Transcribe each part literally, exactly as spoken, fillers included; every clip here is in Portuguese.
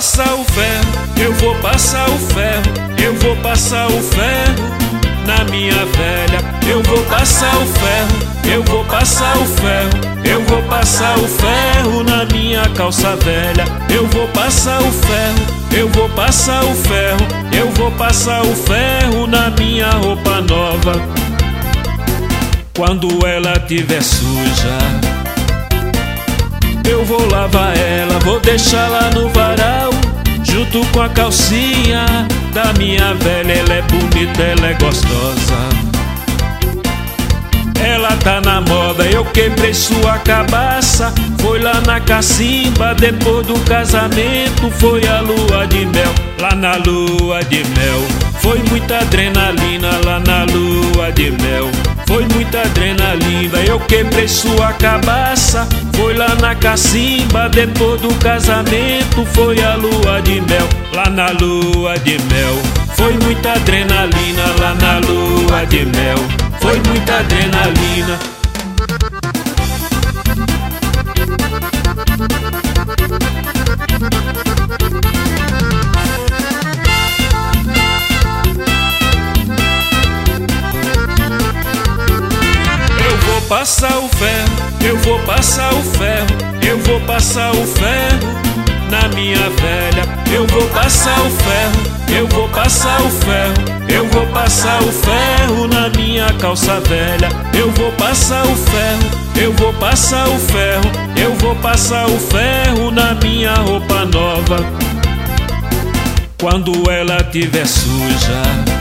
passar o ferro, eu vou passar o ferro, eu vou passar o ferro na minha velha. Eu vou passar o ferro, eu vou passar o ferro, eu vou passar o ferro na minha calça velha. Eu vou passar o ferro, eu vou passar o ferro, eu vou passar o ferro na minha roupa nova. Quando ela tiver suja, eu vou lavar ela, vou deixar lá no varal, junto com a calcinha da minha velha. Ela é bonita, ela é gostosa, ela tá na moda. Eu quebrei sua cabaça, foi lá na cacimba. Depois do casamento foi a lua de mel. Lá na lua de mel foi muita adrenalina. Lá na lua de mel foi muita adrenalina. Eu quebrei sua cabaça, foi lá na cacimba. Depois do casamento foi a lua de mel. Lá na lua de mel foi muita adrenalina. Lá na lua de mel foi muita adrenalina. Eu vou passar o ferro, eu vou passar o ferro, eu vou passar o ferro na minha velha. Eu vou passar o ferro, eu vou passar o ferro, eu vou passar o ferro na minha calça velha. Eu vou passar o ferro, eu vou passar o ferro, eu vou passar o ferro na minha roupa nova. Quando ela tiver suja,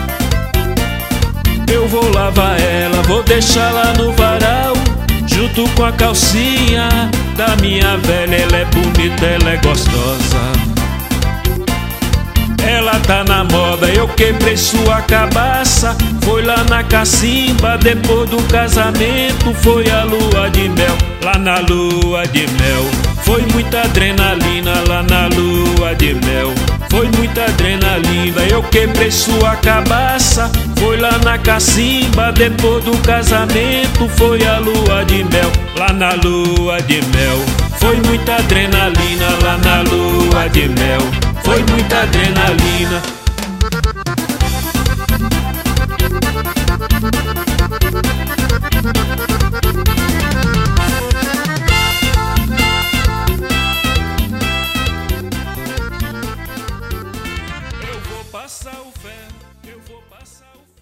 eu vou lavar ela, vou deixar lá no varal, junto com a calcinha da minha velha. Ela é bonita, ela é gostosa, ela tá na moda. Eu quebrei sua cabaça, foi lá na cacimba. Depois do casamento foi a lua de mel. Lá na lua de mel foi muita adrenalina. Lá na lua de mel foi muita adrenalina. Eu quebrei sua cabaça, foi lá na cacimba. Depois do casamento foi a lua de mel. Lá na lua de mel foi muita adrenalina. Lá na lua de mel foi muita adrenalina. Eu vou passar o ferro, eu vou passar o ferro.